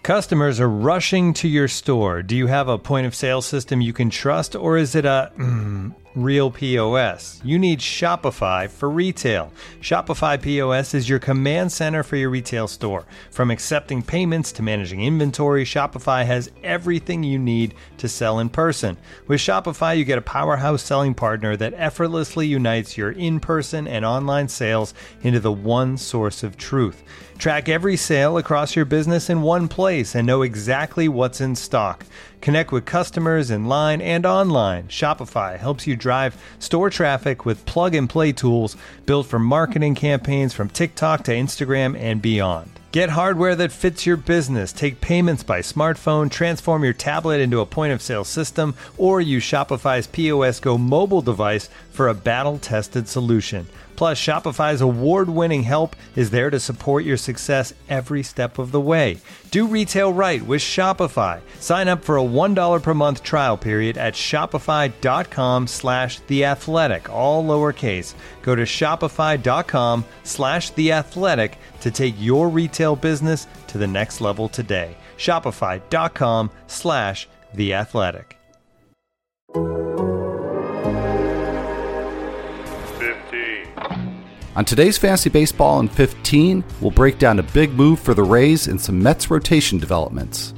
Customers are rushing to your store. Do you have a point of sale system you can trust, or is it a real POS? You need Shopify for retail. Shopify POS is your command center for your retail store. From accepting payments to managing inventory, Shopify has everything you need to sell in person. With Shopify, you get a powerhouse selling partner that effortlessly unites your in-person and online sales into the one source of truth. Track every sale across your business in one place and know exactly what's in stock. Connect with customers in line and online. Shopify helps you drive store traffic with plug-and-play tools built for marketing campaigns from TikTok to Instagram and beyond. Get hardware that fits your business. Take payments by smartphone, transform your tablet into a point-of-sale system, or use Shopify's POS Go mobile device for a battle-tested solution. Plus, Shopify's award-winning help is there to support your success every step of the way. Do retail right with Shopify. Sign up for a $1 per month trial period at shopify.com/theathletic, all lowercase. Go to shopify.com/theathletic to take your retail business to the next level today. Shopify.com/theathletic. On today's Fantasy Baseball in 15, we'll break down a big move for the Rays and some Mets rotation developments.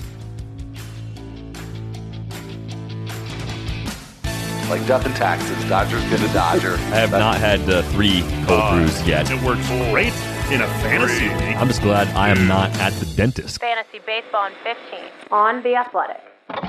Like death and taxes, Dodger's gonna Dodger. I have not had the 3 cold brews yet. It works great in a fantasy league. I'm just glad I am not at the dentist. Fantasy Baseball in 15 on The Athletic.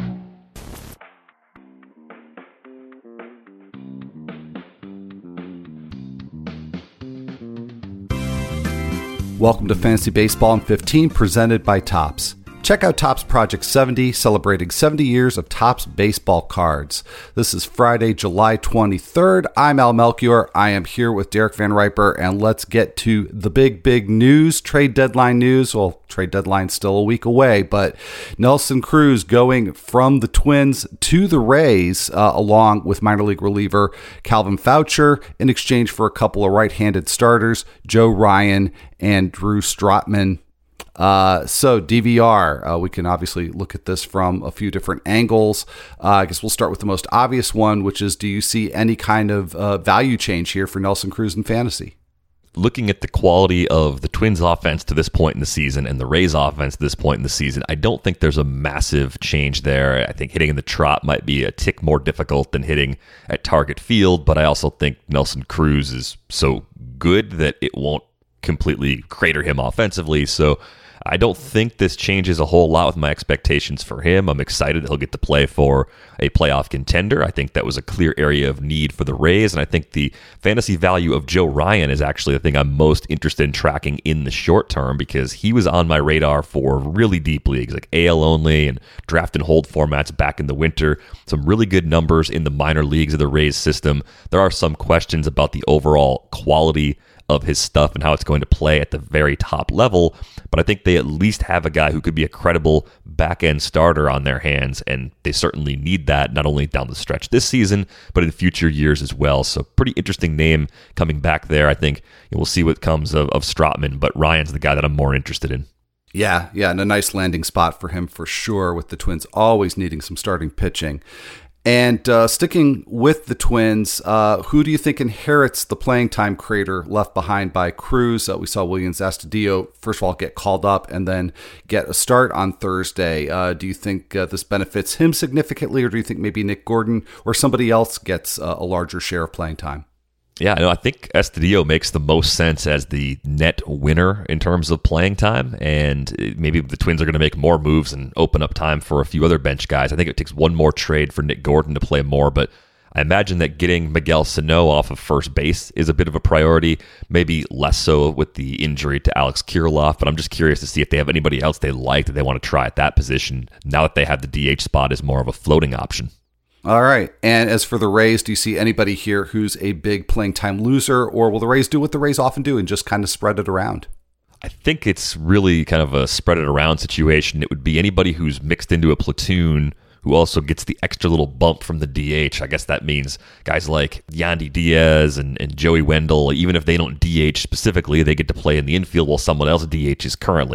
Welcome to Fantasy Baseball in 15, presented by Topps. Check out Topps Project 70, celebrating 70 years of Topps baseball cards. This is Friday, July 23rd. I'm Al Melchior. I am here with Derek Van Riper, and let's get to the big news, trade deadline news. Well, trade deadline's still a week away, but Nelson Cruz going from the Twins to the Rays, along with minor league reliever Calvin Foucher, in exchange for a couple of right-handed starters, Joe Ryan and Drew Strotman. So DVR, we can obviously look at this from a few different angles. I guess we'll start with the most obvious one, which is, do you see any kind of value change here for Nelson Cruz in fantasy? Looking at the quality of the Twins offense to this point in the season and the Rays offense to this point in the season, I don't think there's a massive change there. I think hitting in the trot might be a tick more difficult than hitting at target field, but I also think Nelson Cruz is so good that it won't completely crater him offensively. So I don't think this changes a whole lot with my expectations for him. I'm excited that he'll get to play for a playoff contender. I think that was a clear area of need for the Rays, and I think the fantasy value of Joe Ryan is actually the thing I'm most interested in tracking in the short term, because he was on my radar for really deep leagues, like AL only and draft and hold formats back in the winter. Some really good numbers in the minor leagues of the Rays system. There are some questions about the overall quality of his stuff and how it's going to play at the very top level, but I think they at least have a guy who could be a credible back-end starter on their hands, and they certainly need that, not only down the stretch this season, but in future years as well. So pretty interesting name coming back there. I think we'll see what comes of Strotman, but Ryan's the guy that I'm more interested in. Yeah, and a nice landing spot for him for sure, with the Twins always needing some starting pitching. And sticking with the Twins, who do you think inherits the playing time crater left behind by Cruz? We saw Willians Astudillo, first of all, get called up and then get a start on Thursday. Do you think this benefits him significantly, or do you think maybe Nick Gordon or somebody else gets a larger share of playing time? Yeah, I think Astudillo makes the most sense as the net winner in terms of playing time, and maybe the Twins are going to make more moves and open up time for a few other bench guys. I think it takes one more trade for Nick Gordon to play more, but I imagine that getting Miguel Sano off of first base is a bit of a priority, maybe less so with the injury to Alex Kirilloff, but I'm just curious to see if they have anybody else they like that they want to try at that position now that they have the DH spot as more of a floating option. All right. And as for the Rays, do you see anybody here who's a big playing time loser, or will the Rays do what the Rays often do and just kind of spread it around? I think it's really kind of a spread it around situation. It would be anybody who's mixed into a platoon who also gets the extra little bump from the DH. I guess that means guys like Yandy Diaz and Joey Wendell, even if they don't DH specifically, they get to play in the infield while someone else DHs currently.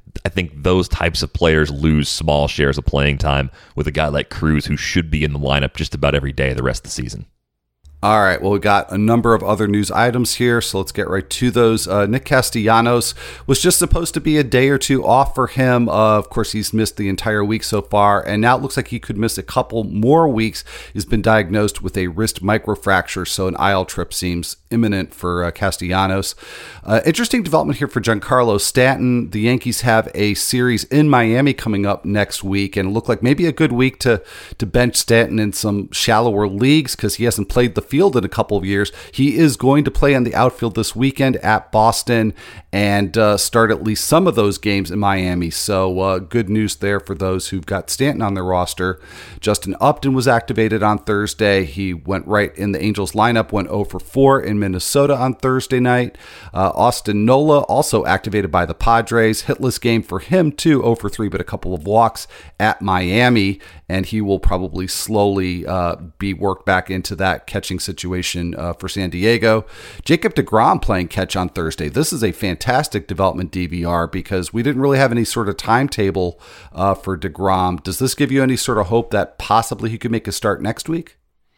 I think those types of players lose small shares of playing time with a guy like Cruz, who should be in the lineup just about every day the rest of the season. All right, well, we got a number of other news items here, so let's get right to those. Nick Castellanos was just supposed to be a day or two off for him. Of course, he's missed the entire week so far, and now it looks like he could miss a couple more weeks. He's been diagnosed with a wrist microfracture, so an IL trip seems imminent for Castellanos. Interesting development here for Giancarlo Stanton. The Yankees have a series in Miami coming up next week, and it looked like maybe a good week to bench Stanton in some shallower leagues because he hasn't played the field in a couple of years. He is going to play on the outfield this weekend at Boston and start at least some of those games in Miami. So good news there for those who've got Stanton on their roster. Justin Upton was activated on Thursday. He went right in the Angels lineup, went 0 for 4 in Minnesota on Thursday night. Austin Nola also activated by the Padres. Hitless game for him too, 0 for 3, but a couple of walks at Miami, and he will probably slowly be worked back into that catching situation for San Diego. Jacob deGrom playing catch on Thursday. This is a fantastic development DVR because we didn't really have any sort of timetable for deGrom. Does this give you any sort of hope that possibly he could make a start next week?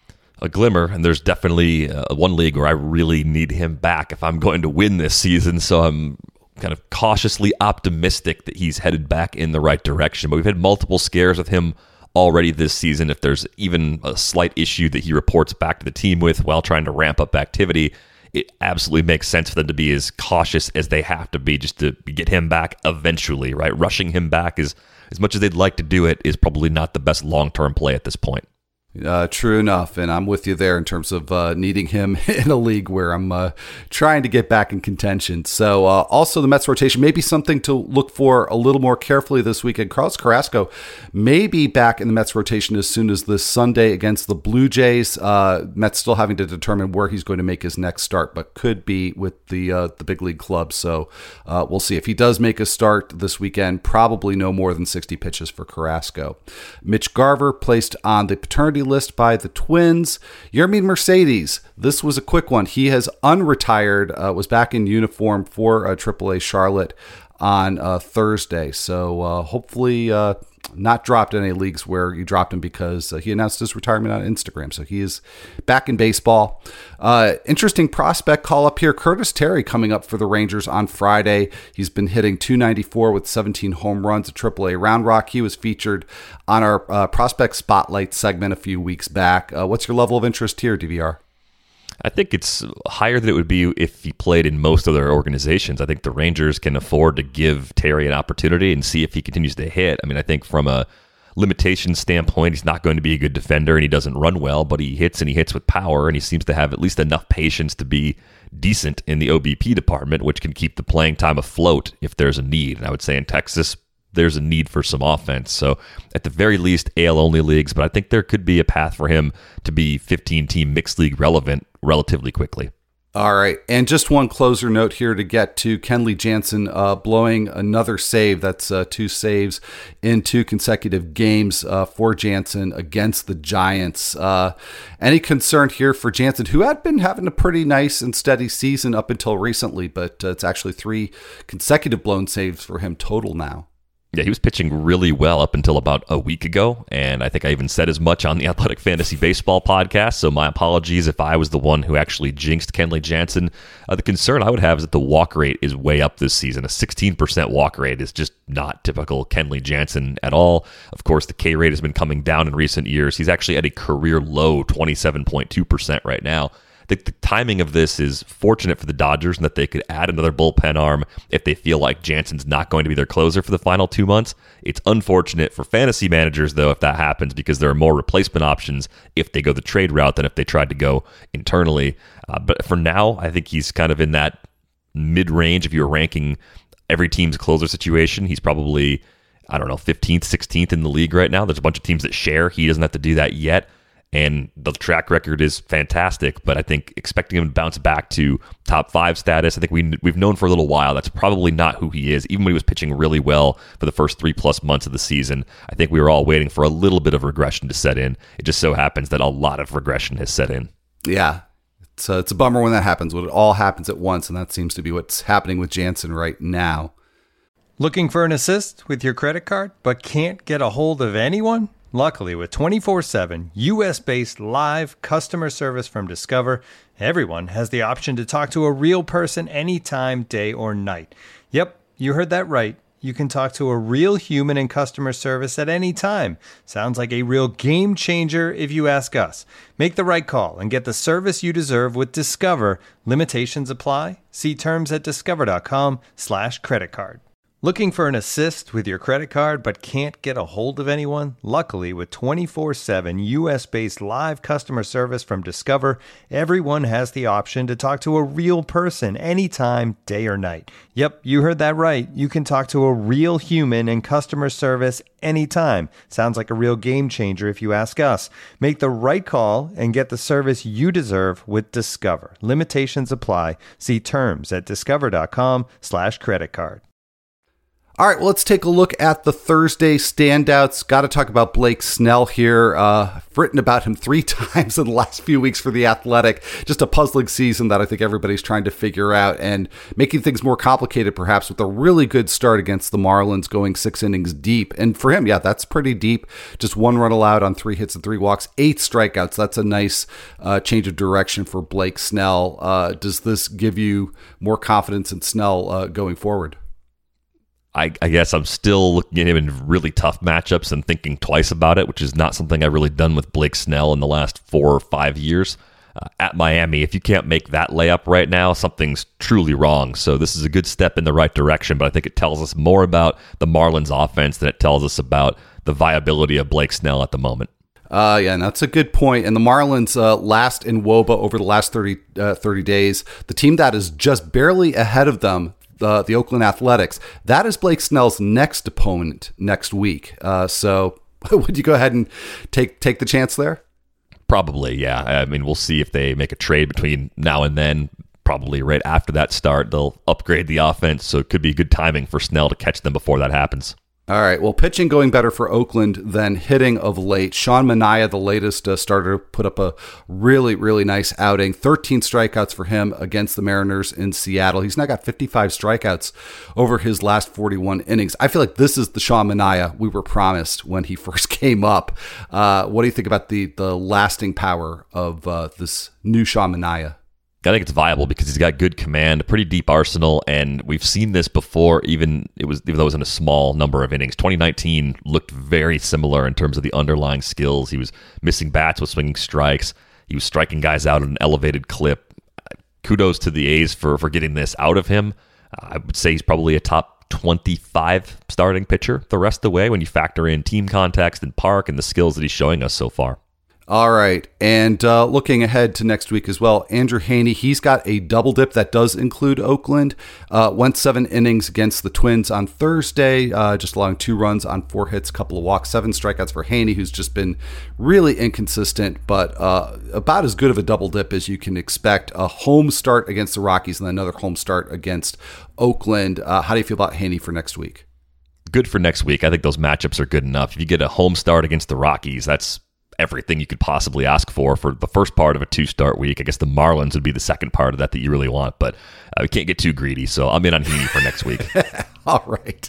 A glimmer, and there's definitely one league where I really need him back if I'm going to win this season, so I'm kind of cautiously optimistic that he's headed back in the right direction. But we've had multiple scares with him already this season. If there's even a slight issue that he reports back to the team with while trying to ramp up activity, it absolutely makes sense for them to be as cautious as they have to be just to get him back eventually, right? Rushing him back, is as much as they'd like to do it, is probably not the best long-term play at this point. True enough, and I'm with you there in terms of needing him in a league where I'm trying to get back in contention. So also the Mets rotation, maybe something to look for a little more carefully this weekend. Carlos Carrasco may be back in the Mets rotation as soon as this Sunday against the Blue Jays. Mets still having to determine where he's going to make his next start, but could be with the big league club. So we'll see. If he does make a start this weekend, probably no more than 60 pitches for Carrasco. Mitch Garver placed on the paternity list by the Twins. Yermin Mercedes, this was a quick one. He has unretired, was back in uniform for AAA Charlotte on Thursday. So hopefully not dropped in any leagues where you dropped him because he announced his retirement on Instagram. So he is back in baseball. Interesting prospect call up here. Curtis Terry coming up for the Rangers on Friday. He's been hitting .294 with 17 home runs at AAA Round Rock. He was featured on our Prospect Spotlight segment a few weeks back. What's your level of interest here, DVR? I think it's higher than it would be if he played in most other organizations. I think the Rangers can afford to give Terry an opportunity and see if he continues to hit. I mean, I think from a limitation standpoint, he's not going to be a good defender and he doesn't run well, but he hits and he hits with power, and he seems to have at least enough patience to be decent in the OBP department, which can keep the playing time afloat if there's a need. And I would say in Texas, there's a need for some offense. So at the very least, AL-only leagues, but I think there could be a path for him to be 15-team mixed league relevant relatively quickly. All right, and just one closer note here to get to. Kenley Jansen blowing another save. That's 2 saves in 2 consecutive games for Jansen against the Giants. Any concern here for Jansen, who had been having a pretty nice and steady season up until recently, but it's actually 3 consecutive blown saves for him total now. Yeah, he was pitching really well up until about a week ago, and I think I even said as much on the Athletic Fantasy Baseball podcast, so my apologies if I was the one who actually jinxed Kenley Jansen. The concern I would have is that the walk rate is way up this season. A 16% walk rate is just not typical Kenley Jansen at all. Of course, the K rate has been coming down in recent years. He's actually at a career low 27.2% right now. The timing of this is fortunate for the Dodgers in that they could add another bullpen arm if they feel like Jansen's not going to be their closer for the final 2 months. It's unfortunate for fantasy managers, though, if that happens, because there are more replacement options if they go the trade route than if they tried to go internally. But for now, I think he's kind of in that mid-range. If you're ranking every team's closer situation, he's probably, 15th, 16th in the league right now. There's a bunch of teams that share. He doesn't have to do that yet. And the track record is fantastic, but I think expecting him to bounce back to top 5 status, I think we've known for a little while that's probably not who he is. Even when he was pitching really well for the first 3+ months of the season, I think we were all waiting for a little bit of regression to set in. It just so happens that a lot of regression has set in. Yeah, it's a bummer when that happens, when it all happens at once, and that seems to be what's happening with Jansen right now. Looking for an assist with your credit card, but can't get a hold of anyone? Luckily, with 24/7 US-based live customer service from Discover, everyone has the option to talk to a real person anytime, day or night. Yep, you heard that right. You can talk to a real human in customer service at any time. Sounds like a real game changer if you ask us. Make the right call and get the service you deserve with Discover. Limitations apply. See terms at discover.com/creditcard. Looking for an assist with your credit card but can't get a hold of anyone? Luckily, with 24/7 US-based live customer service from Discover, everyone has the option to talk to a real person anytime, day or night. Yep, you heard that right. You can talk to a real human in customer service anytime. Sounds like a real game changer if you ask us. Make the right call and get the service you deserve with Discover. Limitations apply. See terms at discover.com/creditcard. All right, well, let's take a look at the Thursday standouts. Got to talk about Blake Snell here. I've written about him 3 times in the last few weeks for The Athletic. Just a puzzling season that I think everybody's trying to figure out and making things more complicated, perhaps, with a really good start against the Marlins, going 6 innings deep. And for him, yeah, that's pretty deep. Just 1 run allowed on 3 hits and 3 walks, 8 strikeouts. That's a nice change of direction for Blake Snell. Does this give you more confidence in Snell going forward? I guess I'm still looking at him in really tough matchups and thinking twice about it, which is not something I've really done with Blake Snell in the last 4 or 5 years. At Miami, if you can't make that layup right now, something's truly wrong. So this is a good step in the right direction, but I think it tells us more about the Marlins offense than it tells us about the viability of Blake Snell at the moment. Yeah, and that's a good point. And the Marlins last in WOBA over the last 30 days. The team that is just barely ahead of them, the Oakland Athletics, that is Blake Snell's next opponent next week. So would you go ahead and take the chance there? Probably, yeah. I mean, we'll see if they make a trade between now and then. Probably right after that start, they'll upgrade the offense, so it could be good timing for Snell to catch them before that happens. All right, well, pitching going better for Oakland than hitting of late. Sean Manaea, the latest starter, put up a really, really nice outing. 13 strikeouts for him against the Mariners in Seattle. He's now got 55 strikeouts over his last 41 innings. I feel like this is the Sean Manaea we were promised when he first came up. What do you think about the lasting power of this new Sean Manaea? I think it's viable because he's got good command, a pretty deep arsenal, and we've seen this before, even though it was in a small number of innings. 2019 looked very similar in terms of the underlying skills. He was missing bats with swinging strikes. He was striking guys out at an elevated clip. Kudos to the A's for getting this out of him. I would say he's probably a top 25 starting pitcher the rest of the way when you factor in team context and park and the skills that he's showing us so far. All right, and looking ahead to next week as well, Andrew Heaney, he's got a double dip that does include Oakland. Went 7 innings against the Twins on Thursday, just allowing 2 runs on 4 hits, a couple of walks, 7 strikeouts for Heaney, who's just been really inconsistent, but about as good of a double dip as you can expect. A home start against the Rockies and then another home start against Oakland. How do you feel about Heaney for next week? Good for next week. I think those matchups are good enough. If you get a home start against the Rockies, that's everything you could possibly ask for the first part of a 2-start week. I guess the Marlins would be the second part of that you really want, but we can't get too greedy, so I'm in on Heaney for next week. All right.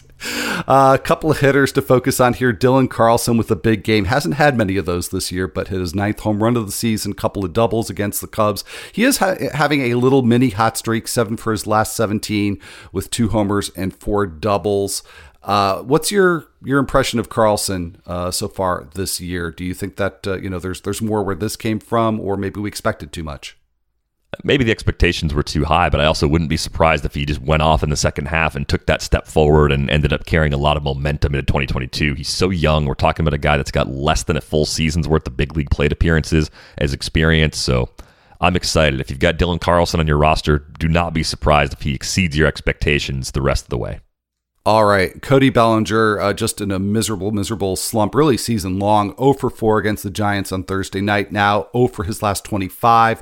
A couple of hitters to focus on here. Dylan Carlson with a big game. Hasn't had many of those this year, but hit his 9th home run of the season, couple of doubles against the Cubs. He is having a little mini hot streak, 7 for his last 17 with 2 homers and 4 doubles. What's your impression of Carlson so far this year? Do you think that there's more where this came from, or maybe we expected too much? Maybe the expectations were too high, but I also wouldn't be surprised if he just went off in the second half and took that step forward and ended up carrying a lot of momentum into 2022. He's so young. We're talking about a guy that's got less than a full season's worth of big league plate appearances as experience. So I'm excited. If you've got Dylan Carlson on your roster, do not be surprised if he exceeds your expectations the rest of the way. All right, Cody Bellinger, just in a miserable slump, really season long. 0 for 4 against the Giants on Thursday night. Now 0 for his last 25.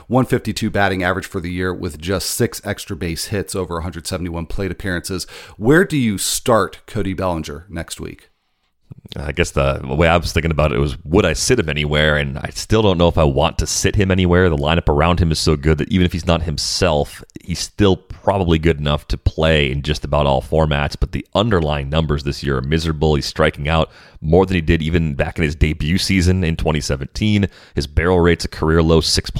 152 batting average for the year with just 6 extra base hits over 171 plate appearances. Where do you start Cody Bellinger next week? I guess the way I was thinking about it was, would I sit him anywhere? And I still don't know if I want to sit him anywhere. The lineup around him is so good that even if he's not himself, he's still probably good enough to play in just about all formats. But the underlying numbers this year are miserable. He's striking out more than he did even back in his debut season in 2017. His barrel rate's a career low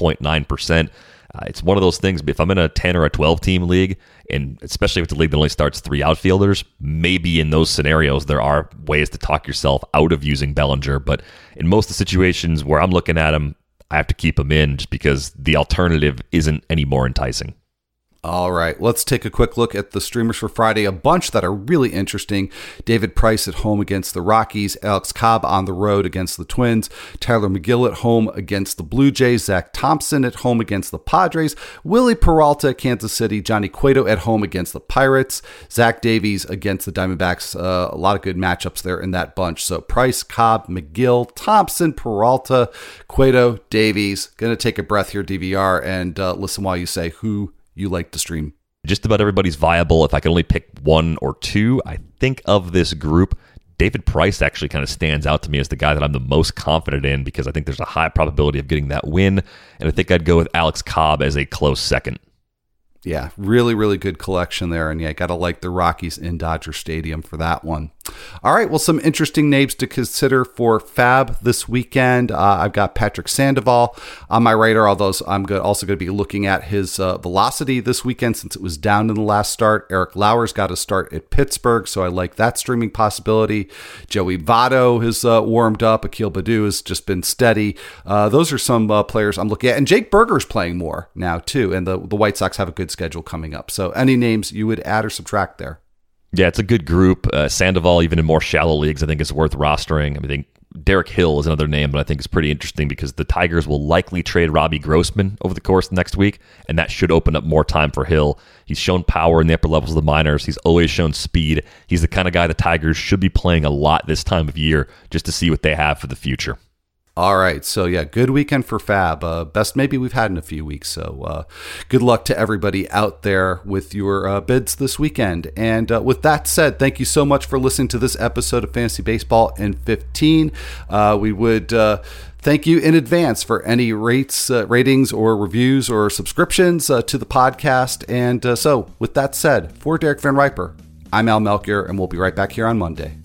6.9%. It's one of those things, if I'm in a 10 or a 12 team league, and especially if it's a league that only starts 3 outfielders, maybe in those scenarios there are ways to talk yourself out of using Bellinger. But in most of the situations where I'm looking at him, I have to keep him in just because the alternative isn't any more enticing. All right, let's take a quick look at the streamers for Friday. A bunch that are really interesting. David Price at home against the Rockies. Alex Cobb on the road against the Twins. Tyler McGill at home against the Blue Jays. Zach Thompson at home against the Padres. Willie Peralta at Kansas City. Johnny Cueto at home against the Pirates. Zach Davies against the Diamondbacks. A lot of good matchups there in that bunch. So Price, Cobb, McGill, Thompson, Peralta, Cueto, Davies. Going to take a breath here, DVR, and listen while you say who you like to stream. Just about everybody's viable. If I can only pick 1 or 2, I think of this group, David Price actually kind of stands out to me as the guy that I'm the most confident in because I think there's a high probability of getting that win. And I think I'd go with Alex Cobb as a close second. Yeah, really, really good collection there. And yeah, got to like the Rockies in Dodger Stadium for that one. All right, well, some interesting names to consider for Fab this weekend. I've got Patrick Sandoval on my radar, although I'm also going to be looking at his velocity this weekend since it was down in the last start. Eric Lauer's got a start at Pittsburgh, so I like that streaming possibility. Joey Votto has warmed up. Akil Baddoo has just been steady. Those are some players I'm looking at. And Jake Berger's playing more now, too, and the White Sox have a good schedule coming up. So any names you would add or subtract there? Yeah, it's a good group. Sandoval, even in more shallow leagues, I think is worth rostering. I think Derek Hill is another name, but I think it's pretty interesting because the Tigers will likely trade Robbie Grossman over the course of the next week, and that should open up more time for Hill. He's shown power in the upper levels of the minors. He's always shown speed. He's the kind of guy the Tigers should be playing a lot this time of year just to see what they have for the future. All right, so yeah, good weekend for Fab. Best maybe we've had in a few weeks. So good luck to everybody out there with your bids this weekend. And with that said, thank you so much for listening to this episode of Fantasy Baseball in 15. We would thank you in advance for any ratings or reviews or subscriptions to the podcast. And so with that said, for Derek Van Riper, I'm Al Melchior, and we'll be right back here on Monday.